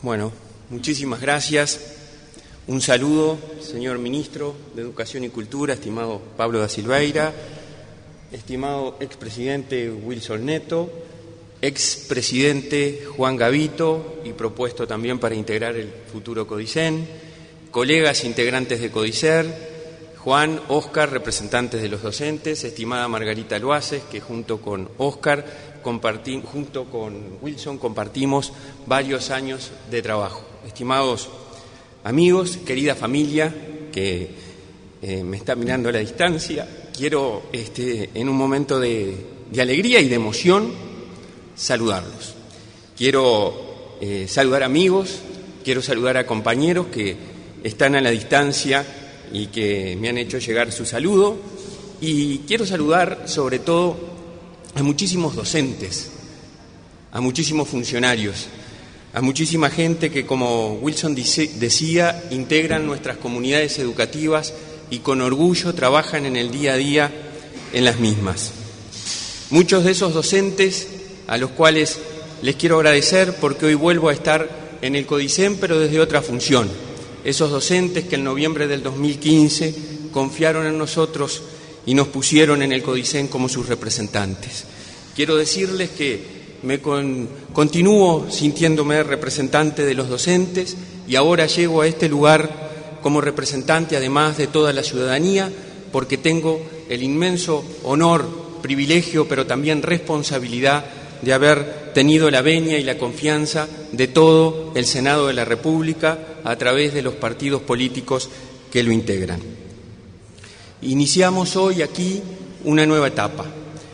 Bueno, muchísimas gracias. Un saludo, señor Ministro de Educación y Cultura, estimado Pablo da Silveira, estimado expresidente Wilson Neto, expresidente Juan Gavito y propuesto también para integrar el futuro CODICEN, colegas integrantes de CODICER, Juan, Óscar, representantes de los docentes, estimada Margarita Loaces, que junto con Óscar, junto con Wilson, compartimos varios años de trabajo. Estimados amigos, querida familia que me está mirando a la distancia, quiero en un momento de alegría y de emoción saludarlos. Quiero saludar amigos, quiero saludar a compañeros que están a la distancia y que me han hecho llegar su saludo, y quiero saludar sobre todo a muchísimos docentes, a muchísimos funcionarios, a muchísima gente que, como Wilson decía, integran nuestras comunidades educativas y con orgullo trabajan en el día a día en las mismas. Muchos de esos docentes a los cuales les quiero agradecer porque hoy vuelvo a estar en el CODICEN, pero desde otra función. Esos docentes que en noviembre del 2015 confiaron en nosotros y nos pusieron en el CODICEN como sus representantes. Quiero decirles que continúo sintiéndome representante de los docentes y ahora llego a este lugar como representante además de toda la ciudadanía, porque tengo el inmenso honor, privilegio, pero también responsabilidad de haber tenido la venia y la confianza de todo el Senado de la República a través de los partidos políticos que lo integran. Iniciamos hoy aquí una nueva etapa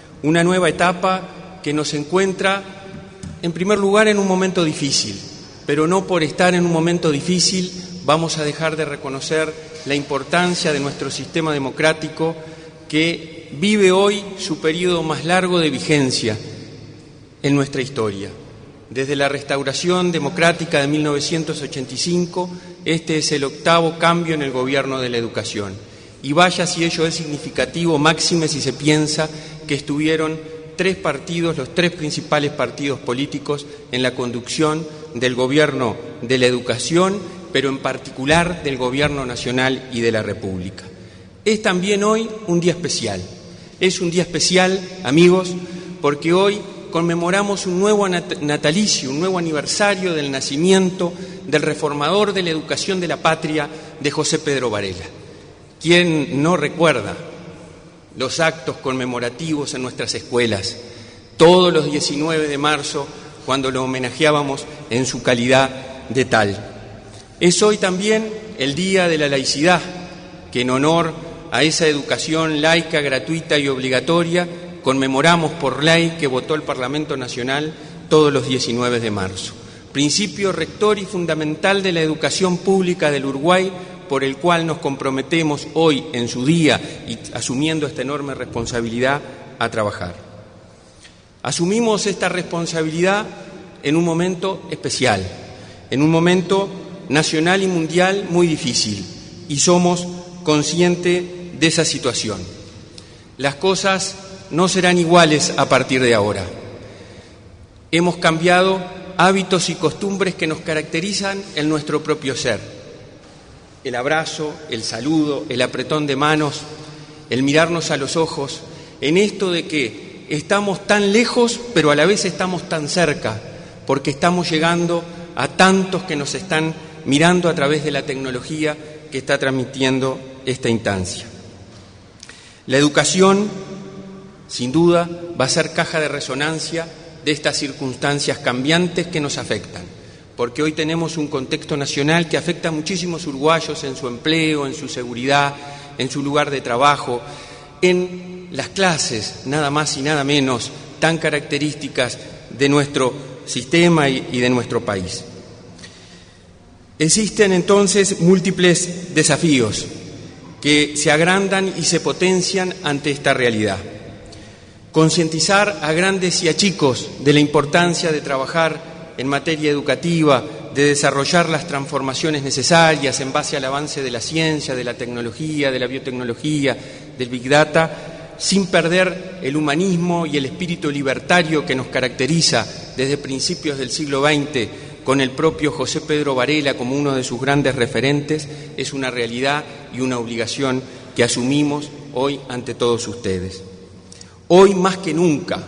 que nos encuentra, en primer lugar, en un momento difícil, pero no por estar en un momento difícil vamos a dejar de reconocer la importancia de nuestro sistema democrático que vive hoy su periodo más largo de vigencia en nuestra historia. Desde la restauración democrática de 1985, este es el 8º cambio en el gobierno de la educación. Y vaya si ello es significativo, máxime si se piensa que estuvieron 3 partidos, los 3 principales partidos políticos, en la conducción del gobierno de la educación, pero en particular del gobierno nacional y de la República. Es también hoy un día especial. Es un día especial, amigos, porque hoy conmemoramos un nuevo natalicio, un nuevo aniversario del nacimiento del reformador de la educación de la patria, de José Pedro Varela. ¿Quién no recuerda los actos conmemorativos en nuestras escuelas todos los 19 de marzo cuando lo homenajeábamos en su calidad de tal? Es hoy también el Día de la Laicidad, que en honor a esa educación laica, gratuita y obligatoria conmemoramos por ley que votó el Parlamento Nacional todos los 19 de marzo. Principio rector y fundamental de la educación pública del Uruguay, por el cual nos comprometemos hoy en su día y asumiendo esta enorme responsabilidad a trabajar. Asumimos esta responsabilidad en un momento especial, en un momento nacional y mundial muy difícil, y somos conscientes de esa situación. Las cosas no serán iguales a partir de ahora. Hemos cambiado hábitos y costumbres que nos caracterizan en nuestro propio ser. El abrazo, el saludo, el apretón de manos, el mirarnos a los ojos, en esto de que estamos tan lejos, pero a la vez estamos tan cerca, porque estamos llegando a tantos que nos están mirando a través de la tecnología que está transmitiendo esta instancia. La educación, sin duda, va a ser caja de resonancia de estas circunstancias cambiantes que nos afectan, porque hoy tenemos un contexto nacional que afecta a muchísimos uruguayos en su empleo, en su seguridad, en su lugar de trabajo, en las clases, nada más y nada menos, tan características de nuestro sistema y de nuestro país. Existen entonces múltiples desafíos que se agrandan y se potencian ante esta realidad. Concientizar a grandes y a chicos de la importancia de trabajar en materia educativa, de desarrollar las transformaciones necesarias en base al avance de la ciencia, de la tecnología, de la biotecnología, del Big Data, sin perder el humanismo y el espíritu libertario que nos caracteriza desde principios del siglo XX con el propio José Pedro Varela como uno de sus grandes referentes, es una realidad y una obligación que asumimos hoy ante todos ustedes. Hoy más que nunca,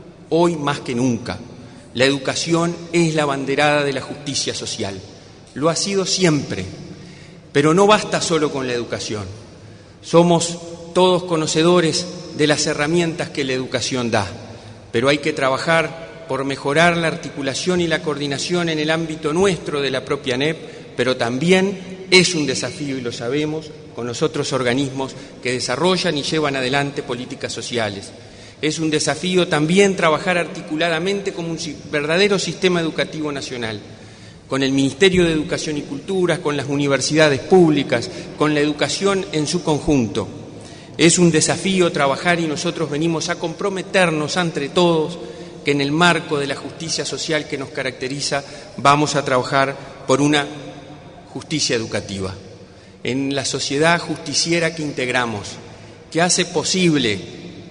la educación es la abanderada de la justicia social. Lo ha sido siempre, pero no basta solo con la educación. Somos todos conocedores de las herramientas que la educación da, pero hay que trabajar por mejorar la articulación y la coordinación en el ámbito nuestro de la propia ANEP, pero también es un desafío, y lo sabemos, con los otros organismos que desarrollan y llevan adelante políticas sociales. Es un desafío también trabajar articuladamente como un verdadero sistema educativo nacional, con el Ministerio de Educación y Cultura, con las universidades públicas, con la educación en su conjunto. Es un desafío trabajar y nosotros venimos a comprometernos entre todos que en el marco de la justicia social que nos caracteriza vamos a trabajar por una justicia educativa. En la sociedad justiciera que integramos, que hace posible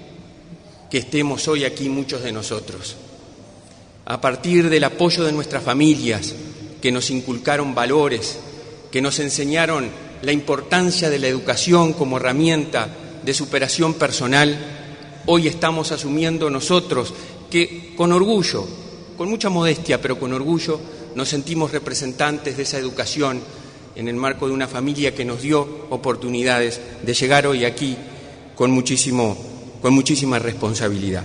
que estemos hoy aquí muchos de nosotros. A partir del apoyo de nuestras familias, que nos inculcaron valores, que nos enseñaron la importancia de la educación como herramienta de superación personal, hoy estamos asumiendo nosotros que con orgullo, con mucha modestia, pero con orgullo, nos sentimos representantes de esa educación en el marco de una familia que nos dio oportunidades de llegar hoy aquí con muchísima responsabilidad.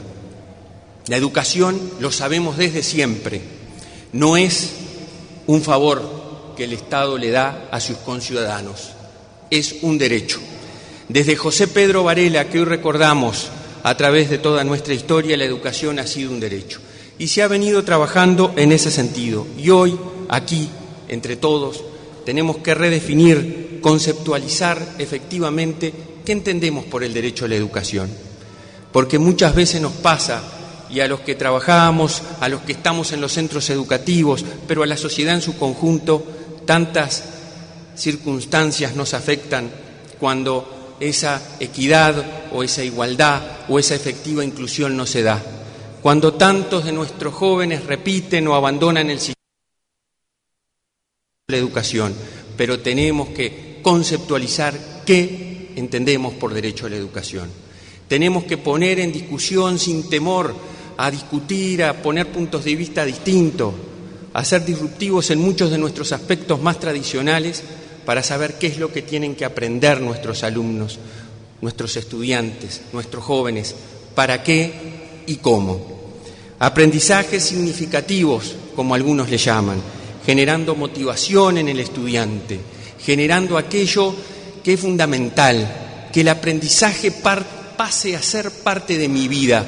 La educación, lo sabemos desde siempre, no es un favor que el Estado le da a sus conciudadanos, es un derecho. Desde José Pedro Varela, que hoy recordamos a través de toda nuestra historia, la educación ha sido un derecho. Y se ha venido trabajando en ese sentido. Y hoy, aquí, entre todos, tenemos que redefinir, conceptualizar efectivamente qué entendemos por el derecho a la educación. Porque muchas veces nos pasa, y a los que trabajamos, a los que estamos en los centros educativos, pero a la sociedad en su conjunto, tantas circunstancias nos afectan cuando esa equidad o esa igualdad o esa efectiva inclusión no se da. Cuando tantos de nuestros jóvenes repiten o abandonan el sistema de la educación, pero tenemos que conceptualizar qué entendemos por derecho a la educación. Tenemos que poner en discusión sin temor a discutir, a poner puntos de vista distintos, a ser disruptivos en muchos de nuestros aspectos más tradicionales, para saber qué es lo que tienen que aprender nuestros alumnos, nuestros estudiantes, nuestros jóvenes, para qué y cómo. Aprendizajes significativos, como algunos le llaman, generando motivación en el estudiante, generando aquello que es fundamental, que el aprendizaje pase a ser parte de mi vida.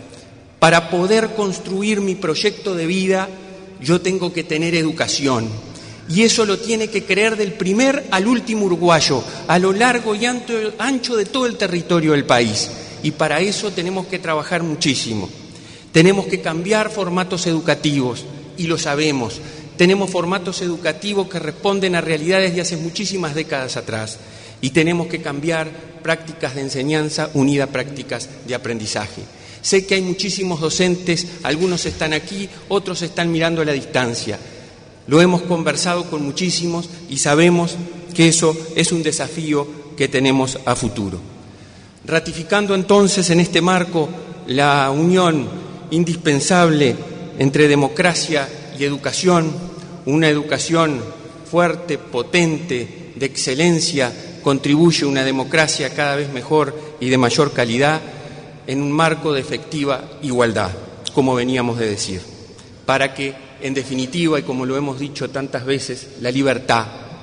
Para poder construir mi proyecto de vida, yo tengo que tener educación. Y eso lo tiene que creer del primer al último uruguayo, a lo largo y ancho de todo el territorio del país. Y para eso tenemos que trabajar muchísimo. Tenemos que cambiar formatos educativos, y lo sabemos. Tenemos formatos educativos que responden a realidades de hace muchísimas décadas atrás. Y tenemos que cambiar prácticas de enseñanza unidas a prácticas de aprendizaje. Sé que hay muchísimos docentes, algunos están aquí, otros están mirando a la distancia. Lo hemos conversado con muchísimos y sabemos que eso es un desafío que tenemos a futuro. Ratificando entonces en este marco la unión indispensable entre democracia y educación, una educación fuerte, potente, de excelencia, contribuye a una democracia cada vez mejor y de mayor calidad en un marco de efectiva igualdad, como veníamos de decir, para que en definitiva, y como lo hemos dicho tantas veces, la libertad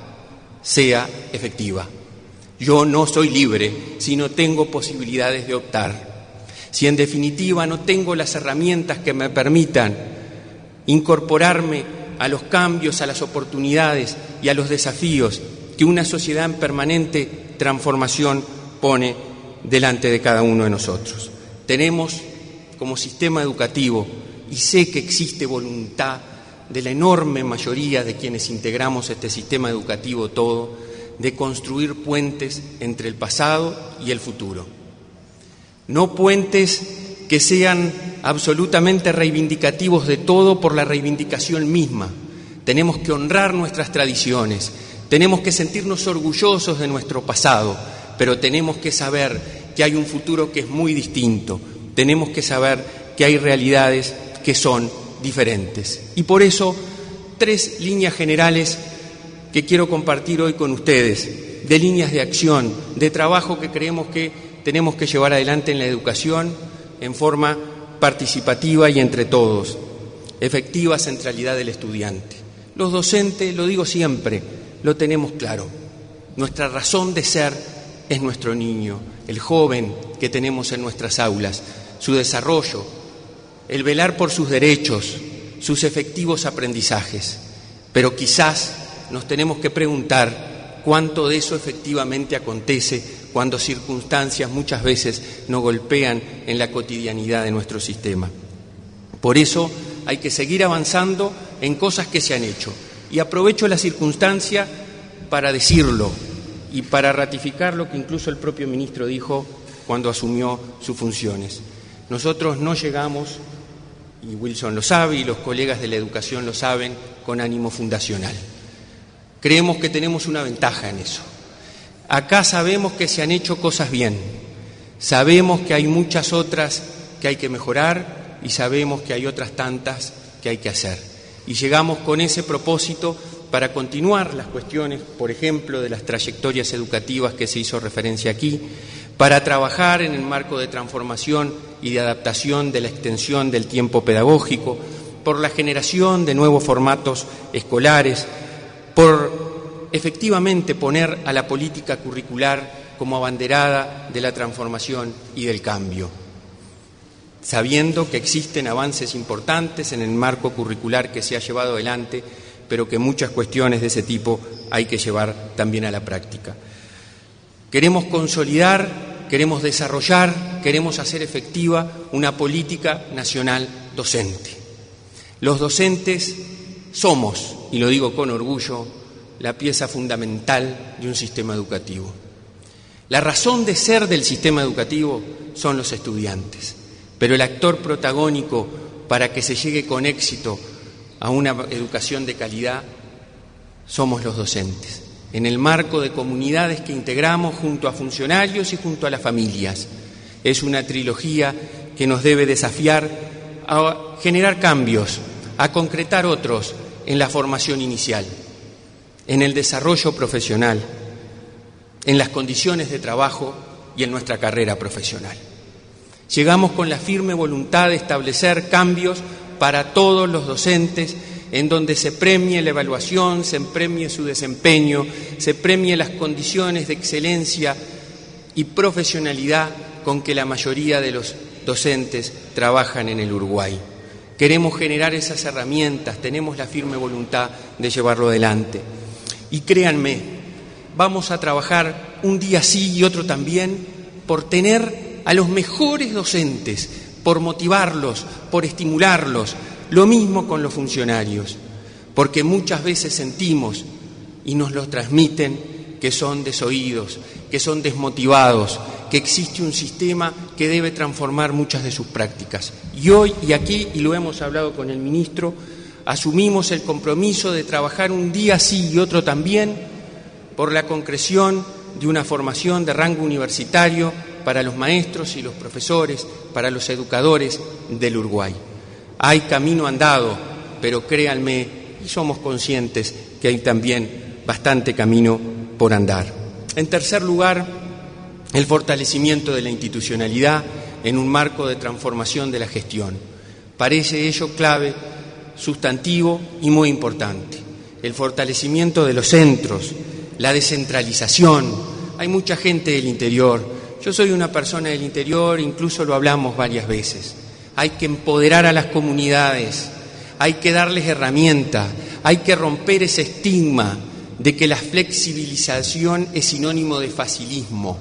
sea efectiva. Yo no soy libre si no tengo posibilidades de optar. Si en definitiva no tengo las herramientas que me permitan incorporarme a los cambios, a las oportunidades y a los desafíos que una sociedad en permanente transformación pone delante de cada uno de nosotros. Tenemos como sistema educativo, y sé que existe voluntad de la enorme mayoría de quienes integramos este sistema educativo todo, de construir puentes entre el pasado y el futuro. No puentes que sean absolutamente reivindicativos de todo por la reivindicación misma, tenemos que honrar nuestras tradiciones, tenemos que sentirnos orgullosos de nuestro pasado, pero tenemos que saber que hay un futuro que es muy distinto, tenemos que saber que hay realidades que son diferentes. Y por eso, 3 líneas generales que quiero compartir hoy con ustedes, de líneas de acción, de trabajo que creemos que tenemos que llevar adelante en la educación en forma participativa y entre todos. Efectiva centralidad del estudiante. Los docentes, lo digo siempre, lo tenemos claro. Nuestra razón de ser es nuestro niño, el joven que tenemos en nuestras aulas, su desarrollo, el velar por sus derechos, sus efectivos aprendizajes. Pero quizás nos tenemos que preguntar cuánto de eso efectivamente acontece cuando circunstancias muchas veces nos golpean en la cotidianidad de nuestro sistema. Por eso hay que seguir avanzando en cosas que se han hecho. Y aprovecho la circunstancia para decirlo y para ratificar lo que incluso el propio ministro dijo cuando asumió sus funciones. Nosotros no llegamos, y Wilson lo sabe y los colegas de la educación lo saben, con ánimo fundacional. Creemos que tenemos una ventaja en eso. Acá sabemos que se han hecho cosas bien, sabemos que hay muchas otras que hay que mejorar y sabemos que hay otras tantas que hay que hacer. Y llegamos con ese propósito para continuar las cuestiones, por ejemplo, de las trayectorias educativas que se hizo referencia aquí, para trabajar en el marco de transformación y de adaptación de la extensión del tiempo pedagógico, por la generación de nuevos formatos escolares, por efectivamente poner a la política curricular como abanderada de la transformación y del cambio, sabiendo que existen avances importantes en el marco curricular que se ha llevado adelante, pero que muchas cuestiones de ese tipo hay que llevar también a la práctica. Queremos consolidar, queremos desarrollar, queremos hacer efectiva una política nacional docente. Los docentes somos, y lo digo con orgullo, la pieza fundamental de un sistema educativo. La razón de ser del sistema educativo son los estudiantes, pero el actor protagónico para que se llegue con éxito a una educación de calidad somos los docentes, en el marco de comunidades que integramos junto a funcionarios y junto a las familias. Es una trilogía que nos debe desafiar a generar cambios, a concretar otros en la formación inicial, en el desarrollo profesional, en las condiciones de trabajo y en nuestra carrera profesional. Llegamos con la firme voluntad de establecer cambios para todos los docentes, en donde se premie la evaluación, se premie su desempeño, se premie las condiciones de excelencia y profesionalidad con que la mayoría de los docentes trabajan en el Uruguay. Queremos generar esas herramientas, tenemos la firme voluntad de llevarlo adelante. Y créanme, vamos a trabajar un día sí y otro también por tener a los mejores docentes, por motivarlos, por estimularlos. Lo mismo con los funcionarios, porque muchas veces sentimos y nos lo transmiten que son desoídos, que son desmotivados, que existe un sistema que debe transformar muchas de sus prácticas. Y hoy y aquí, y lo hemos hablado con el ministro, asumimos el compromiso de trabajar un día sí y otro también por la concreción de una formación de rango universitario para los maestros y los profesores, para los educadores del Uruguay. Hay camino andado, pero créanme, y somos conscientes que hay también bastante camino por andar. En tercer lugar, el fortalecimiento de la institucionalidad en un marco de transformación de la gestión. Parece ello clave, sustantivo y muy importante. El fortalecimiento de los centros, la descentralización. Hay mucha gente del interior. Yo soy una persona del interior, incluso lo hablamos varias veces. Hay que empoderar a las comunidades, hay que darles herramientas, hay que romper ese estigma de que la flexibilización es sinónimo de facilismo.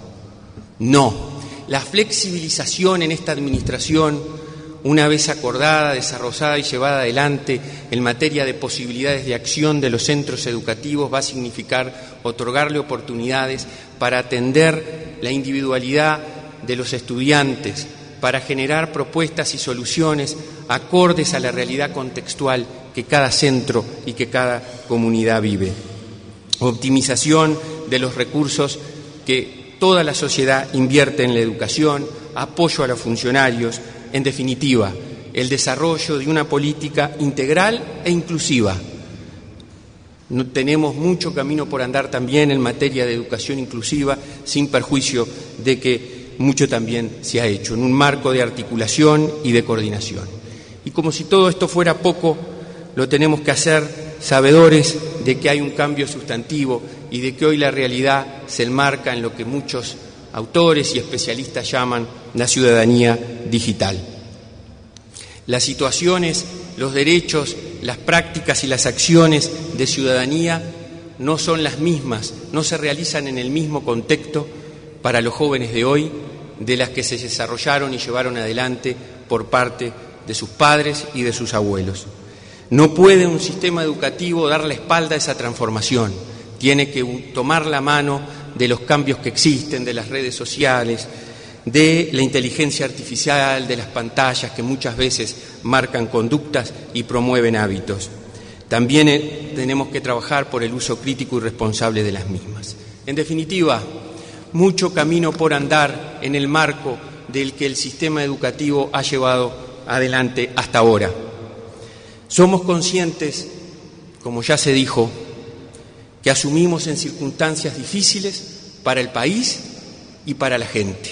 No, la flexibilización en esta administración, una vez acordada, desarrollada y llevada adelante en materia de posibilidades de acción de los centros educativos, va a significar otorgarle oportunidades para atender la individualidad de los estudiantes, para generar propuestas y soluciones acordes a la realidad contextual que cada centro y que cada comunidad vive. Optimización de los recursos que toda la sociedad invierte en la educación, apoyo a los funcionarios, en definitiva, el desarrollo de una política integral e inclusiva. Tenemos mucho camino por andar también en materia de educación inclusiva, sin perjuicio de que mucho también se ha hecho, en un marco de articulación y de coordinación. Y como si todo esto fuera poco, lo tenemos que hacer sabedores de que hay un cambio sustantivo y de que hoy la realidad se enmarca en lo que muchos autores y especialistas llaman la ciudadanía digital. Las situaciones, los derechos, las prácticas y las acciones de ciudadanía no son las mismas, no se realizan en el mismo contexto para los jóvenes de hoy de las que se desarrollaron y llevaron adelante por parte de sus padres y de sus abuelos. No puede un sistema educativo dar la espalda a esa transformación. Tiene que tomar la mano de los cambios que existen, de las redes sociales, de la inteligencia artificial, de las pantallas que muchas veces marcan conductas y promueven hábitos. También tenemos que trabajar por el uso crítico y responsable de las mismas. En definitiva, mucho camino por andar en el marco del que el sistema educativo ha llevado adelante hasta ahora. Somos conscientes, como ya se dijo, que asumimos en circunstancias difíciles para el país y para la gente.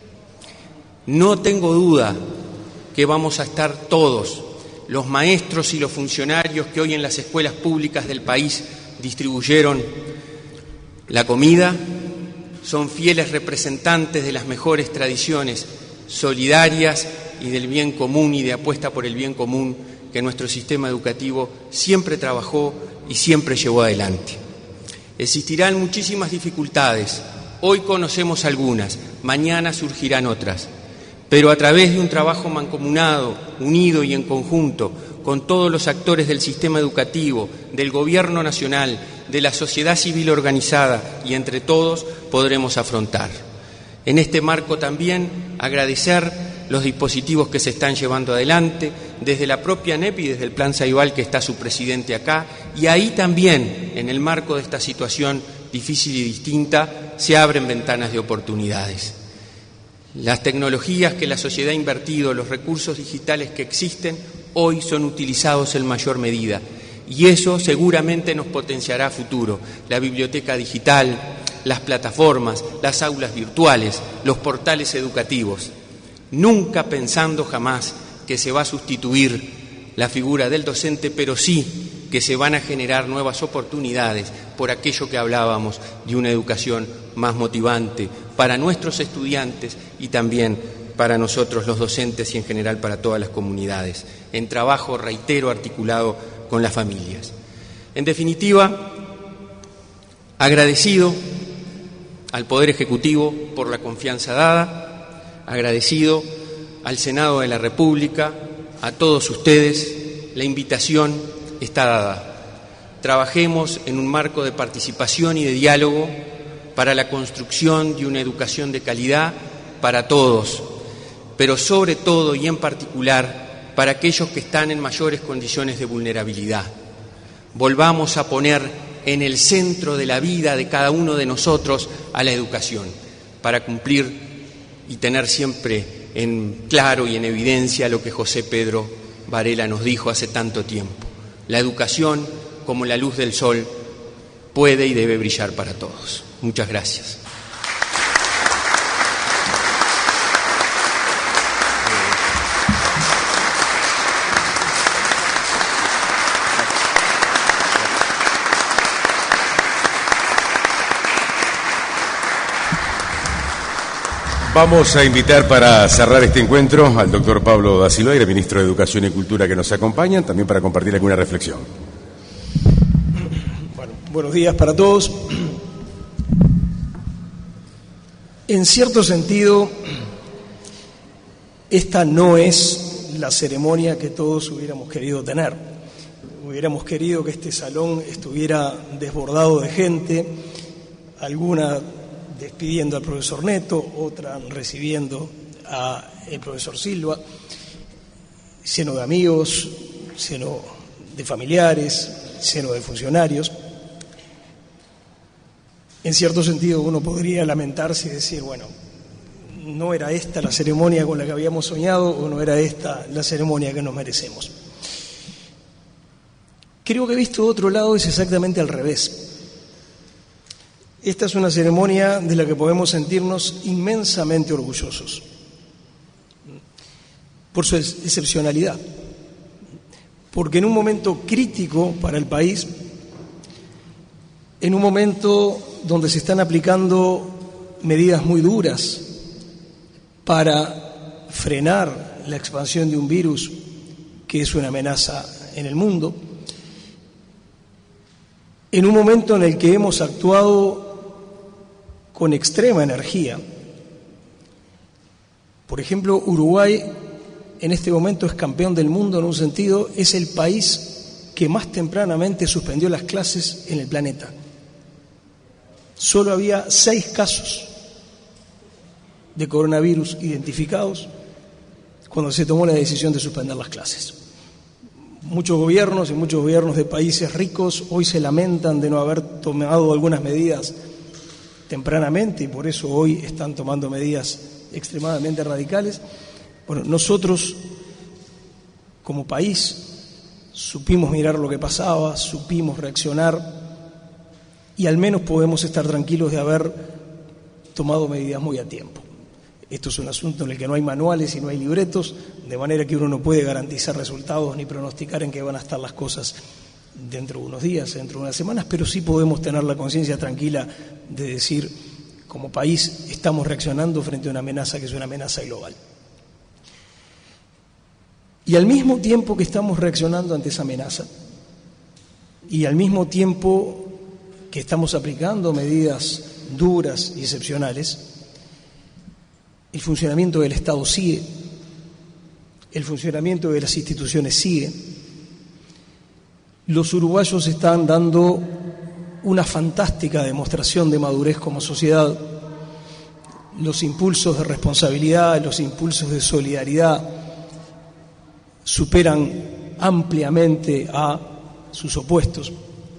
No tengo duda que vamos a estar todos, los maestros y los funcionarios que hoy en las escuelas públicas del país distribuyeron la comida, son fieles representantes de las mejores tradiciones solidarias y del bien común y de apuesta por el bien común que nuestro sistema educativo siempre trabajó y siempre llevó adelante. Existirán muchísimas dificultades, hoy conocemos algunas, mañana surgirán otras, pero a través de un trabajo mancomunado, unido y en conjunto, con todos los actores del sistema educativo, del Gobierno nacional, de la sociedad civil organizada y entre todos podremos afrontar. En este marco también agradecer los dispositivos que se están llevando adelante desde la propia ANEP y desde el Plan Ceibal, que está su presidente acá, y ahí también, en el marco de esta situación difícil y distinta, se abren ventanas de oportunidades. Las tecnologías que la sociedad ha invertido, los recursos digitales que existen, hoy son utilizados en mayor medida y eso seguramente nos potenciará a futuro. La biblioteca digital, las plataformas, las aulas virtuales, los portales educativos, nunca pensando jamás que se va a sustituir la figura del docente, pero sí que se van a generar nuevas oportunidades por aquello que hablábamos de una educación más motivante para nuestros estudiantes y también para nosotros los docentes y en general para todas las comunidades, en trabajo, reitero, articulado con las familias. En definitiva, agradecido al Poder Ejecutivo por la confianza dada, agradecido al Senado de la República, a todos ustedes, la invitación está dada. Trabajemos en un marco de participación y de diálogo para la construcción de una educación de calidad para todos, pero sobre todo y en particular para aquellos que están en mayores condiciones de vulnerabilidad. Volvamos a poner en el centro de la vida de cada uno de nosotros a la educación, para cumplir y tener siempre en claro y en evidencia lo que José Pedro Varela nos dijo hace tanto tiempo. La educación, como la luz del sol, puede y debe brillar para todos. Muchas gracias. Vamos a invitar para cerrar este encuentro al doctor Pablo da Silveira, ministro de Educación y Cultura, que nos acompaña, también para compartir alguna reflexión. Bueno, buenos días para todos. En cierto sentido, esta no es la ceremonia que todos hubiéramos querido tener. Hubiéramos querido que este salón estuviera desbordado de gente, alguna despidiendo al profesor Neto, otra recibiendo al profesor Silva, lleno de amigos, lleno de familiares, seno de funcionarios. En cierto sentido uno podría lamentarse y decir, bueno, no era esta la ceremonia con la que habíamos soñado o no era esta la ceremonia que nos merecemos. Creo que visto de otro lado es exactamente al revés. Esta es una ceremonia de la que podemos sentirnos inmensamente orgullosos por su excepcionalidad, porque en un momento crítico para el país, en un momento donde se están aplicando medidas muy duras para frenar la expansión de un virus que es una amenaza en el mundo, en un momento en el que hemos actuado con extrema energía. Por ejemplo, Uruguay en este momento es campeón del mundo en un sentido, es el país que más tempranamente suspendió las clases en el planeta. Solo había 6 casos de coronavirus identificados cuando se tomó la decisión de suspender las clases. Muchos gobiernos y muchos gobiernos de países ricos hoy se lamentan de no haber tomado algunas medidas tempranamente y por eso hoy están tomando medidas extremadamente radicales. Bueno, nosotros como país supimos mirar lo que pasaba, supimos reaccionar y al menos podemos estar tranquilos de haber tomado medidas muy a tiempo. Esto es un asunto en el que no hay manuales y no hay libretos, de manera que uno no puede garantizar resultados ni pronosticar en qué van a estar las cosas dentro de unos días, dentro de unas semanas, pero sí podemos tener la conciencia tranquila de decir, como país estamos reaccionando frente a una amenaza que es una amenaza global. Y al mismo tiempo que estamos reaccionando ante esa amenaza, y al mismo tiempo que estamos aplicando medidas duras y excepcionales, el funcionamiento del Estado sigue, el funcionamiento de las instituciones sigue. Los uruguayos están dando una fantástica demostración de madurez como sociedad. Los impulsos de responsabilidad, los impulsos de solidaridad superan ampliamente a sus opuestos.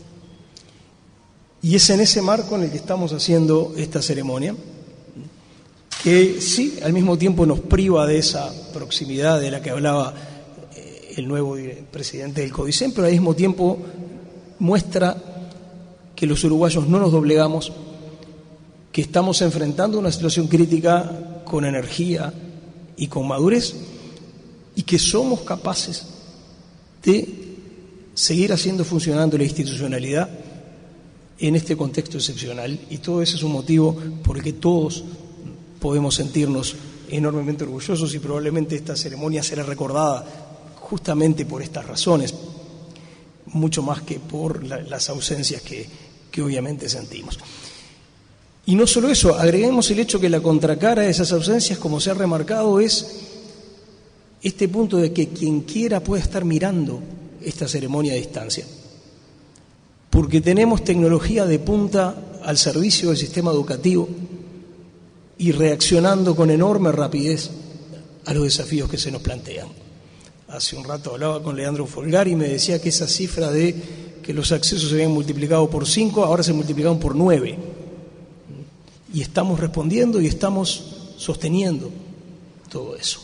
Y es en ese marco en el que estamos haciendo esta ceremonia, que sí, al mismo tiempo nos priva de esa proximidad de la que hablaba el nuevo presidente del CODICEN, pero al mismo tiempo muestra que los uruguayos no nos doblegamos, que estamos enfrentando una situación crítica con energía y con madurez y que somos capaces de seguir haciendo funcionando la institucionalidad en este contexto excepcional, y todo ese es un motivo por el que todos podemos sentirnos enormemente orgullosos y probablemente esta ceremonia será recordada justamente por estas razones, mucho más que por las ausencias que obviamente sentimos. Y no solo eso, agreguemos el hecho que la contracara de esas ausencias, como se ha remarcado, es este punto de que quien quiera puede estar mirando esta ceremonia a distancia, porque tenemos tecnología de punta al servicio del sistema educativo y reaccionando con enorme rapidez a los desafíos que se nos plantean. Hace un rato hablaba con Leandro Folgari y me decía que esa cifra de que los accesos se habían multiplicado por 5, ahora se multiplicaron por 9. Y estamos respondiendo y estamos sosteniendo todo eso.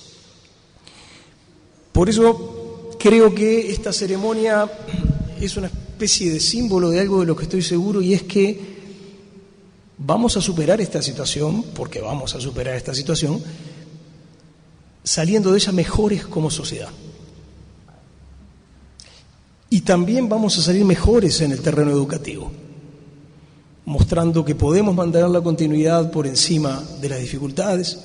Por eso creo que esta ceremonia es una especie de símbolo de algo de lo que estoy seguro, y es que vamos a superar esta situación, porque vamos a superar esta situación, saliendo de ella mejores como sociedad. Y también vamos a salir mejores en el terreno educativo, mostrando que podemos mantener la continuidad por encima de las dificultades,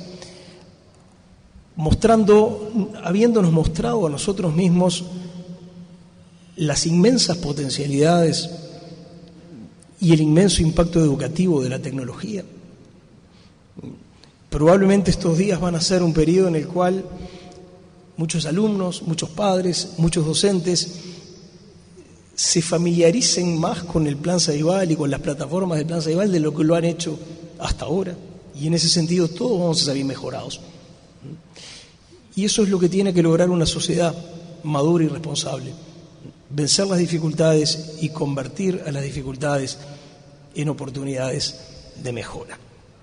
habiéndonos mostrado a nosotros mismos las inmensas potencialidades y el inmenso impacto educativo de la tecnología. Probablemente estos días van a ser un periodo en el cual muchos alumnos, muchos padres, muchos docentes se familiaricen más con el Plan Ceibal y con las plataformas del Plan Ceibal de lo que lo han hecho hasta ahora. Y en ese sentido todos vamos a salir mejorados. Y eso es lo que tiene que lograr una sociedad madura y responsable. vencer las dificultades y convertir a las dificultades en oportunidades de mejora.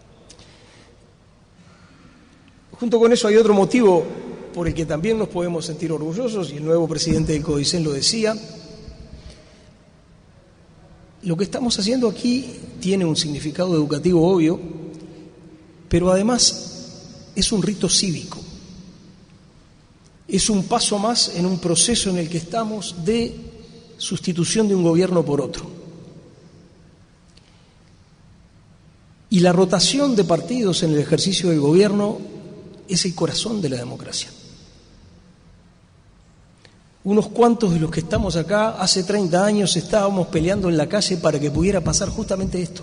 Junto con eso hay otro motivo por el que también nos podemos sentir orgullosos, y el nuevo presidente del CODICEN lo decía. Lo que estamos haciendo aquí tiene un significado educativo obvio, pero además es un rito cívico. Es un paso más en un proceso en el que estamos de sustitución de un gobierno por otro. Y la rotación de partidos en el ejercicio del gobierno es el corazón de la democracia. Unos cuantos de los que estamos acá, hace 30 años estábamos peleando en la calle para que pudiera pasar justamente esto.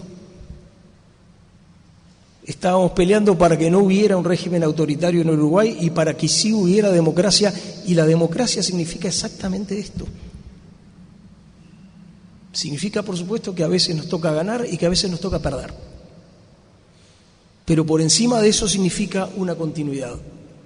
Estábamos peleando para que no hubiera un régimen autoritario en Uruguay y para que sí hubiera democracia, y la democracia significa exactamente esto. Significa, por supuesto, que a veces nos toca ganar y que a veces nos toca perder. Pero por encima de eso significa una continuidad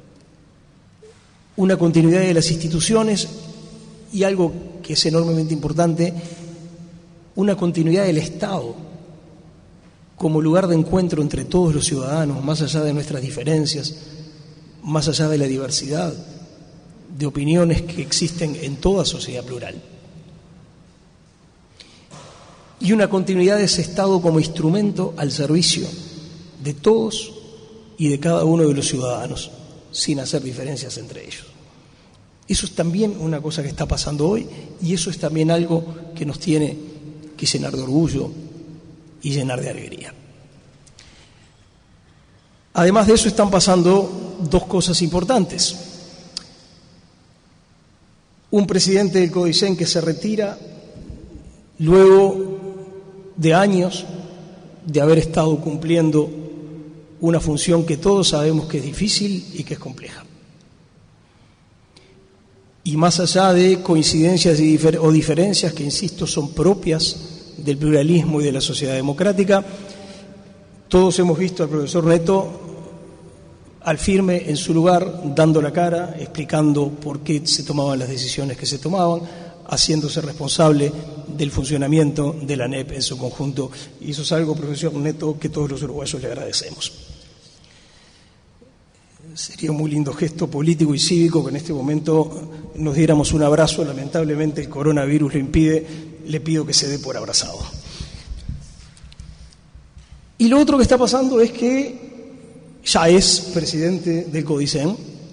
de las instituciones, y algo que es enormemente importante, una continuidad del Estado como lugar de encuentro entre todos los ciudadanos, más allá de nuestras diferencias, más allá de la diversidad de opiniones que existen en toda sociedad plural. Y una continuidad de ese Estado como instrumento al servicio de todos y de cada uno de los ciudadanos, sin hacer diferencias entre ellos. Eso es también una cosa que está pasando hoy, y eso es también algo que nos tiene que llenar de orgullo y llenar de alegría. Además de eso, están pasando dos cosas importantes. Un presidente del CODICEN que se retira luego de años de haber estado cumpliendo una función que todos sabemos que es difícil y que es compleja. Y más allá de coincidencias o diferencias que, insisto, son propias del pluralismo y de la sociedad democrática, todos hemos visto al profesor Neto al firme en su lugar, dando la cara, explicando por qué se tomaban las decisiones que se tomaban, haciéndose responsable del funcionamiento de la ANEP en su conjunto. Y eso es algo, profesor Neto, que todos los uruguayos le agradecemos. Sería un muy lindo gesto político y cívico que en este momento nos diéramos un abrazo. Lamentablemente el coronavirus lo impide, le pido que se dé por abrazado. Y lo otro que está pasando es que ya es presidente del CODICEN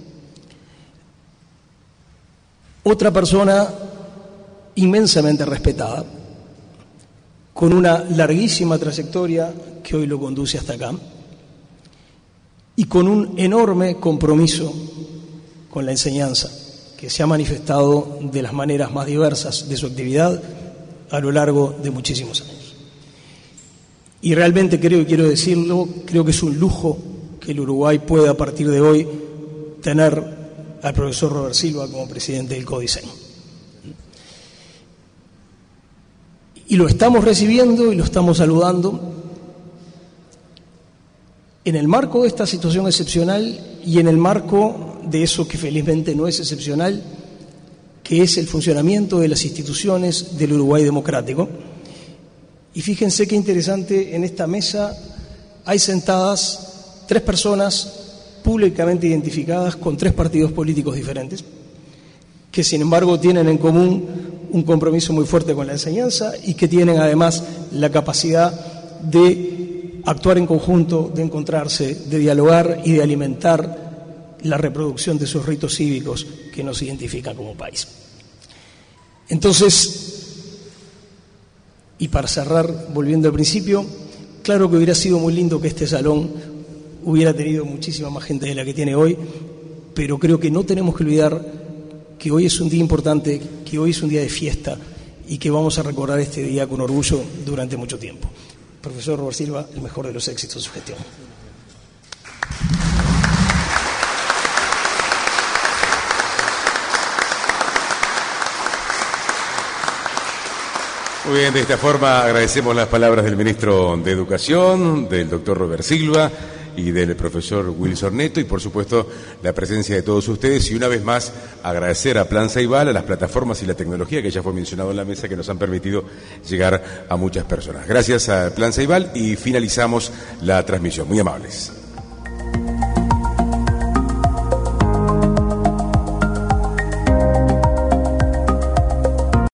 otra persona inmensamente respetada, con una larguísima trayectoria que hoy lo conduce hasta acá, y con un enorme compromiso con la enseñanza, que se ha manifestado de las maneras más diversas de su actividad a lo largo de muchísimos años. Y realmente quiero decirlo, creo que es un lujo que el Uruguay pueda a partir de hoy tener al profesor Robert Silva como presidente del CODICEN. Y lo estamos recibiendo y lo estamos saludando en el marco de esta situación excepcional y en el marco de eso que felizmente no es excepcional, que es el funcionamiento de las instituciones del Uruguay democrático. Y fíjense qué interesante, en esta mesa hay sentadas 3 personas públicamente identificadas con 3 partidos políticos diferentes, que sin embargo tienen en común un compromiso muy fuerte con la enseñanza y que tienen además la capacidad de actuar en conjunto, de encontrarse, de dialogar y de alimentar la reproducción de esos ritos cívicos que nos identifican como país. Entonces, y para cerrar, volviendo al principio, claro que hubiera sido muy lindo que este salón hubiera tenido muchísima más gente de la que tiene hoy, pero creo que no tenemos que olvidar que hoy es un día importante, que hoy es un día de fiesta y que vamos a recordar este día con orgullo durante mucho tiempo. Profesor Robert Silva, el mejor de los éxitos de su gestión. Muy bien, de esta forma agradecemos las palabras del ministro de Educación, del doctor Robert Silva, y del profesor Wilson Neto, y por supuesto la presencia de todos ustedes, y una vez más agradecer a Plan Ceibal, a las plataformas y la tecnología que ya fue mencionado en la mesa, que nos han permitido llegar a muchas personas. Gracias a Plan Ceibal, y finalizamos la transmisión. Muy amables.